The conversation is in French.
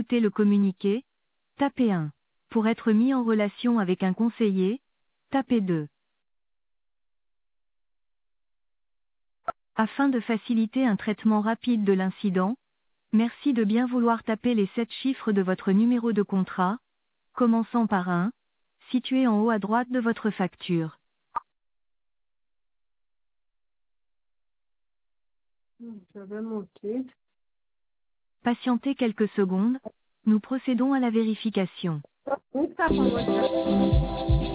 écouter le communiqué, tapez 1. Pour être mis en relation avec un conseiller, tapez 2. Afin de faciliter un traitement rapide de l'incident, merci de bien vouloir taper les 7 chiffres de votre numéro de contrat, commençant par 1, situé en haut à droite de votre facture. J'avais manqué. Patientez quelques secondes, nous procédons à la vérification. Où ça qu'on va dire?